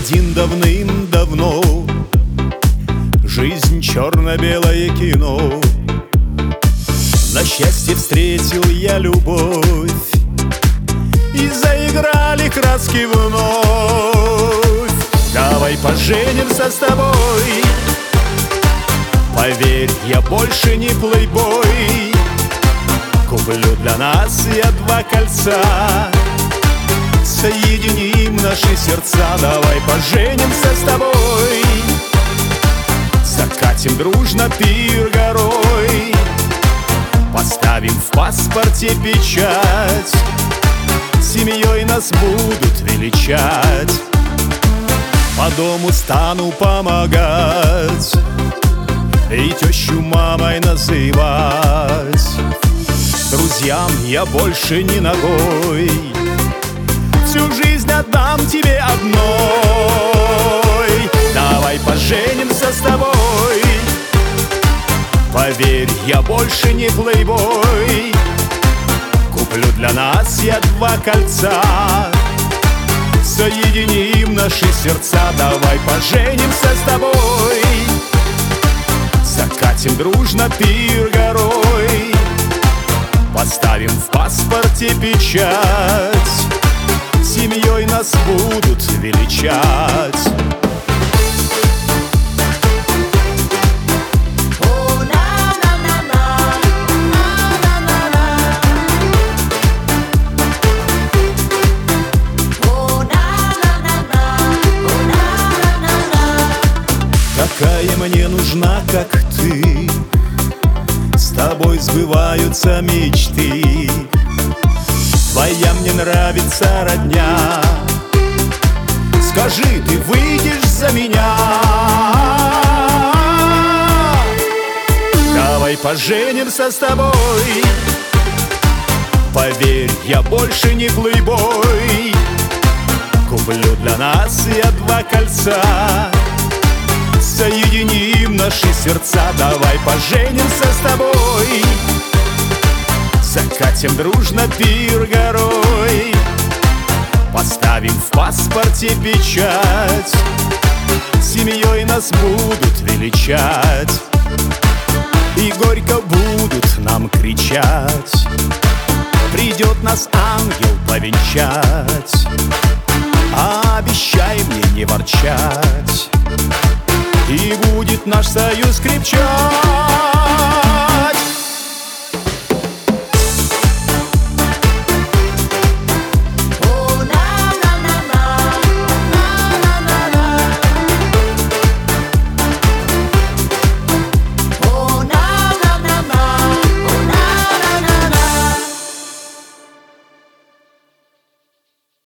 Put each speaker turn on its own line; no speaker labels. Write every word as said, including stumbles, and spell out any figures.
один давным-давно. Жизнь черно-белое кино. На счастье встретил я любовь, и заиграли краски вновь. Давай поженимся с тобой. Поверь, я больше не плейбой. Куплю для нас я два кольца, соединим наши сердца. Давай поженимся с тобой. Закатим дружно пир горой. Поставим в паспорте печать. Семьей нас будут величать. По дому стану помогать и тещу мамой называть. Друзьям я больше не ногой. Всю жизнь отдам тебе одной. Давай поженимся с тобой. Поверь, я больше не плейбой. Куплю для нас я два кольца, соединим наши сердца. Давай поженимся с тобой. Закатим дружно пир горой. Поставим в паспорте печать. Семьей нас будут величать. Какая мне нужна, как ты, с тобой сбываются мечты. Твоя мне нравится родня. Скажи, ты выйдешь за меня? Давай поженимся с тобой. Поверь, я больше не плейбой. Куплю для нас я два кольца, соединим наши сердца. Давай поженимся с тобой. Закатим дружно пир горой. Поставим в паспорте печать. Семьей нас будут величать. И горько будут нам кричать. Придет нас ангел повенчать. Обещай мне не ворчать, и будет наш союз крепчать.